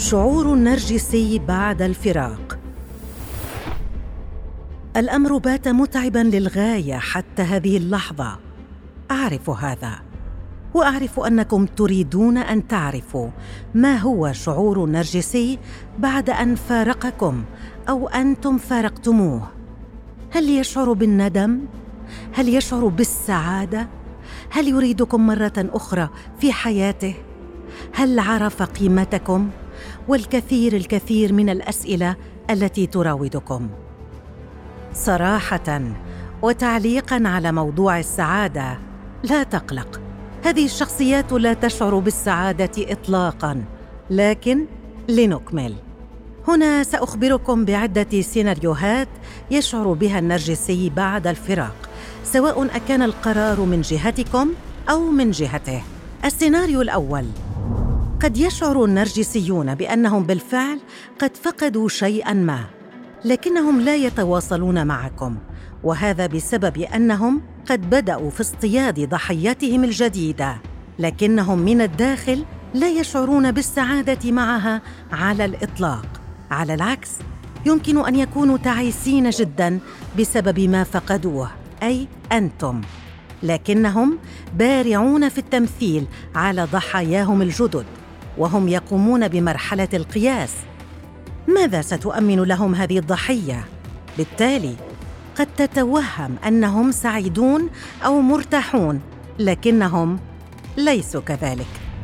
الشعور النرجسي بعد الفراق. الأمر بات متعباً للغاية حتى هذه اللحظة. أعرف هذا، وأعرف أنكم تريدون أن تعرفوا ما هو شعور النرجسي بعد أن فارقكم أو أنتم فارقتموه. هل يشعر بالندم؟ هل يشعر بالسعادة؟ هل يريدكم مرة أخرى في حياته؟ هل عرف قيمتكم؟ والكثير من الأسئلة التي تراودكم. صراحة وتعليقاً على موضوع السعادة، لا تقلق، هذه الشخصيات لا تشعر بالسعادة إطلاقاً. لكن لنكمل. هنا سأخبركم بعدة سيناريوهات يشعر بها النرجسي بعد الفراق، سواء أكان القرار من جهتكم أو من جهته. السيناريو الأول: قد يشعر النرجسيون بأنهم بالفعل قد فقدوا شيئاً ما، لكنهم لا يتواصلون معكم، وهذا بسبب أنهم قد بدأوا في اصطياد ضحيتهم الجديدة، لكنهم من الداخل لا يشعرون بالسعادة معها على الإطلاق. على العكس، يمكن أن يكونوا تعيسين جداً بسبب ما فقدوه، أي أنتم، لكنهم بارعون في التمثيل على ضحاياهم الجدد، وهم يقومون بمرحلة القياس. ماذا ستؤمن لهم هذه الضحية؟ بالتالي قد تتوهم أنهم سعيدون أو مرتاحون، لكنهم ليسوا كذلك.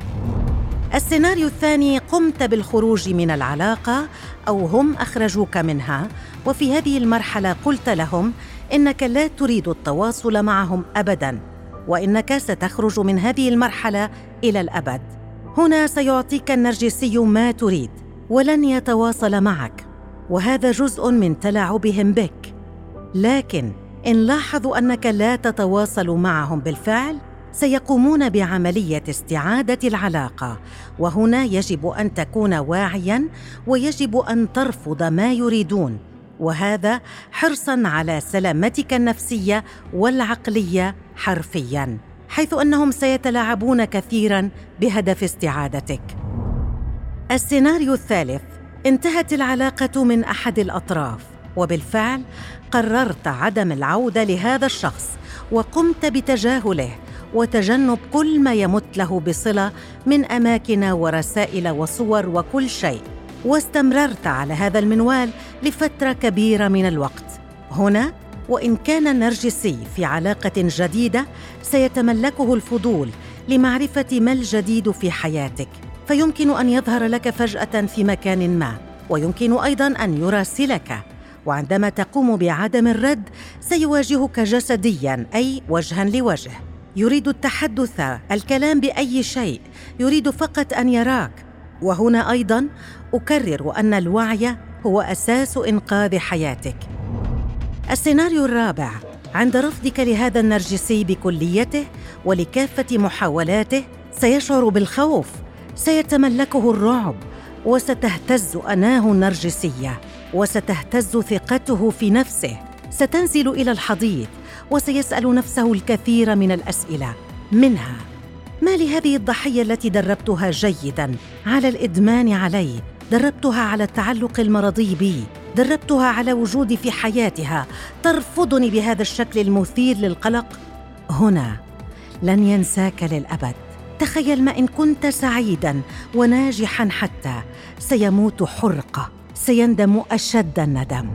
السيناريو الثاني: قمت بالخروج من العلاقة أو هم أخرجوك منها، وفي هذه المرحلة قلت لهم إنك لا تريد التواصل معهم أبداً، وإنك ستخرج من هذه المرحلة إلى الأبد. هنا سيعطيك النرجسي ما تريد ولن يتواصل معك، وهذا جزء من تلاعبهم بك. لكن إن لاحظوا أنك لا تتواصل معهم بالفعل، سيقومون بعملية استعادة العلاقة، وهنا يجب أن تكون واعياً ويجب أن ترفض ما يريدون، وهذا حرصاً على سلامتك النفسية والعقلية حرفياً، حيث أنهم سيتلاعبون كثيراً بهدف استعادتك. السيناريو الثالث: انتهت العلاقة من أحد الأطراف، وبالفعل قررت عدم العودة لهذا الشخص، وقمت بتجاهله وتجنب كل ما يمت له بصلة من أماكن ورسائل وصور وكل شيء، واستمررت على هذا المنوال لفترة كبيرة من الوقت. هنا وإن كان النرجسي في علاقة جديدة، سيتملكه الفضول لمعرفة ما الجديد في حياتك، فيمكن أن يظهر لك فجأة في مكان ما، ويمكن أيضاً أن يراسلك، وعندما تقوم بعدم الرد سيواجهك جسدياً، أي وجهاً لوجه. يريد التحدث، الكلام بأي شيء، يريد فقط أن يراك. وهنا أيضاً أكرر أن الوعي هو أساس إنقاذ حياتك. السيناريو الرابع: عند رفضك لهذا النرجسي بكليته ولكافة محاولاته، سيشعر بالخوف، سيتملكه الرعب، وستهتز أناه النرجسية، وستهتز ثقته في نفسه، ستنزل إلى الحضيض، وسيسأل نفسه الكثير من الأسئلة، منها: ما لهذه الضحية التي دربتها جيداً على الإدمان علي، دربتها على التعلق المرضي بي، دربتها على وجودي في حياتها، ترفضني بهذا الشكل المثير للقلق؟ هنا لن ينساك للأبد. تخيل ما إن كنت سعيداً وناجحاً حتى سيموت حرقة، سيندم أشد الندم.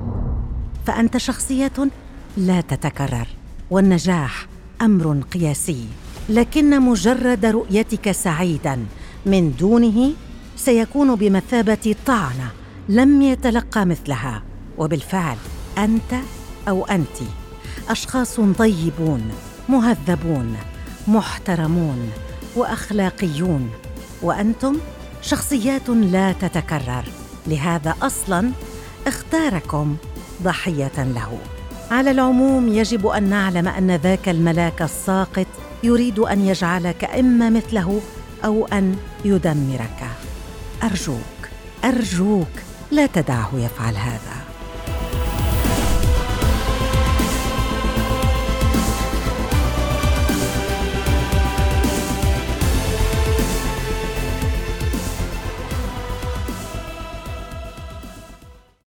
فأنت شخصية لا تتكرر، والنجاح أمر قياسي، لكن مجرد رؤيتك سعيداً من دونه سيكون بمثابة طعنة لم يتلقى مثلها. وبالفعل أنت أو أنت أشخاص طيبون، مهذبون، محترمون، وأخلاقيون، وأنتم شخصيات لا تتكرر، لهذا أصلاً اختاركم ضحية له. على العموم، يجب أن نعلم أن ذاك الملاك الساقط يريد أن يجعلك إما مثله أو أن يدمرك. أرجوك لا تدعه يفعل هذا.